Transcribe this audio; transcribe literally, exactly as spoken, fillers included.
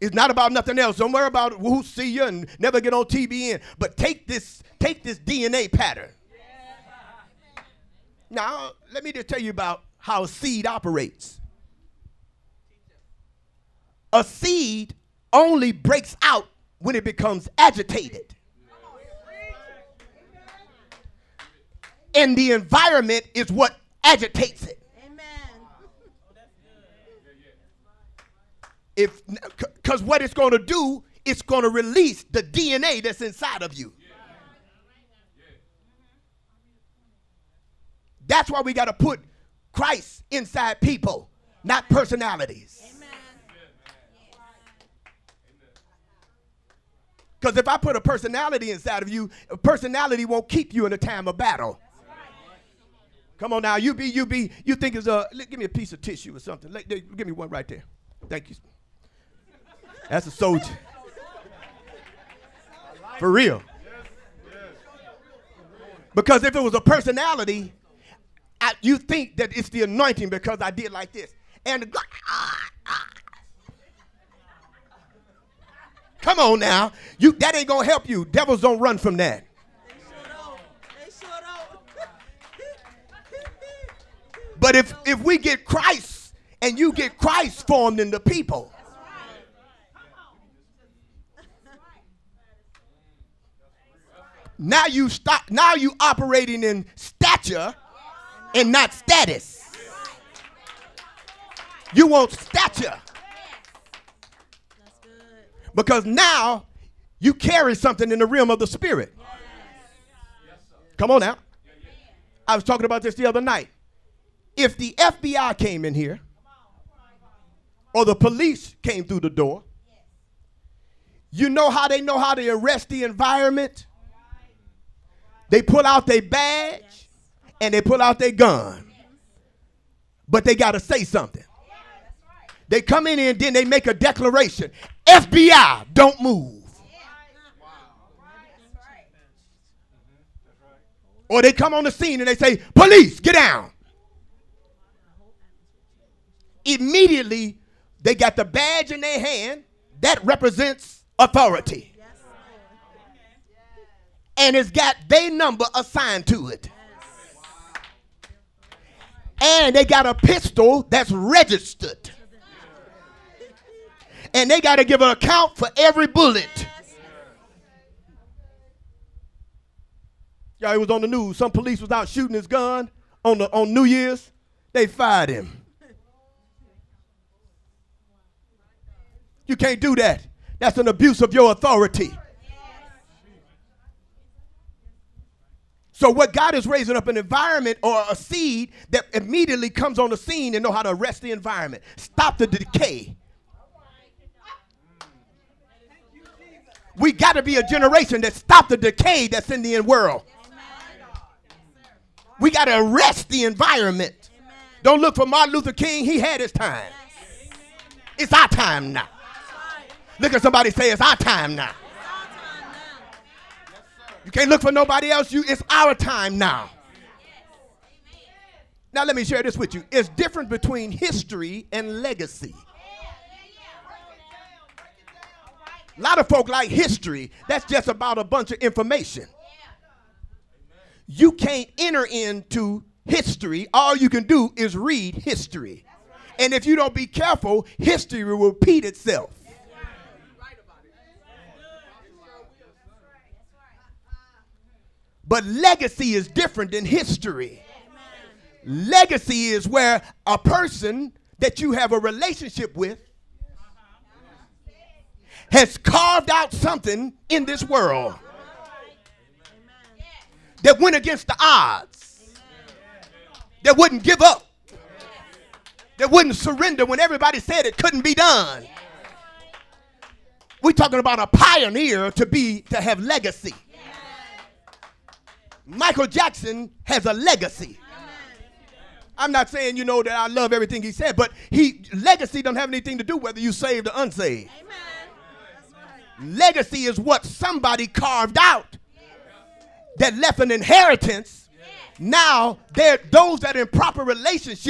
It's not about nothing else. Don't worry about who see you and never get on T V N. But take this, take this D N A pattern. Now, let me just tell you about how a seed operates. A seed only breaks out when it becomes agitated. And the environment is what agitates it. If, because what it's going to do, it's going to release the D N A that's inside of you. That's why we got to put Christ inside people, not personalities. Because if I put a personality inside of you, a personality won't keep you in a time of battle. Come on now, you be, you be, you think it's a, give me a piece of tissue or something. Let, give me one right there. Thank you. That's a soldier. For real. Because if it was a personality, I, you think that it's the anointing because I did like this. And the, ah, ah. Come on now. You, that ain't going to help you. Devils don't run from that. They sure don't. They sure don't. But if, if we get Christ and you get Christ formed in the people, now you stop. Now you operating in stature and not status. You want stature because now you carry something in the realm of the spirit. Come on now. I was talking about this the other night. If the F B I came in here or the police came through the door, you know how they know how to arrest the environment? They pull out their badge and they pull out their gun. But they got to say something. They come in and then they make a declaration. F B I, don't move. Or they come on the scene and they say, police, get down. Immediately, they got the badge in their hand. That represents authority. And it's got their number assigned to it. And they got a pistol that's registered. And they got to give an account for every bullet. Y'all, it was on the news. Some police was out shooting his gun on, the, on New Year's. They fired him. You can't do that. That's an abuse of your authority. So what God is raising up an environment or a seed that immediately comes on the scene and know how to arrest the environment. Stop the decay. We got to be a generation that stop the decay that's in the world. We got to arrest the environment. Don't look for Martin Luther King. He had his time. It's our time now. Look at somebody say it's our time now. You can't look for nobody else. You, it's our time now. Now let me share this with you. It's different between history and legacy. A lot of folk like history. That's just about a bunch of information. You can't enter into history. All you can do is read history. And if you don't be careful, history will repeat itself. But legacy is different than history. Amen. Legacy is where a person that you have a relationship with has carved out something in this world that went against the odds, that wouldn't give up, that wouldn't surrender when everybody said it couldn't be done. We're talking about a pioneer to be to have legacy. Michael Jackson has a legacy. I'm not saying, you know, that I love everything he said, but he legacy don't have anything to do whether you saved or unsaved. Amen. Right. Legacy is what somebody carved out that left an inheritance. Now, they're those that are in proper relationship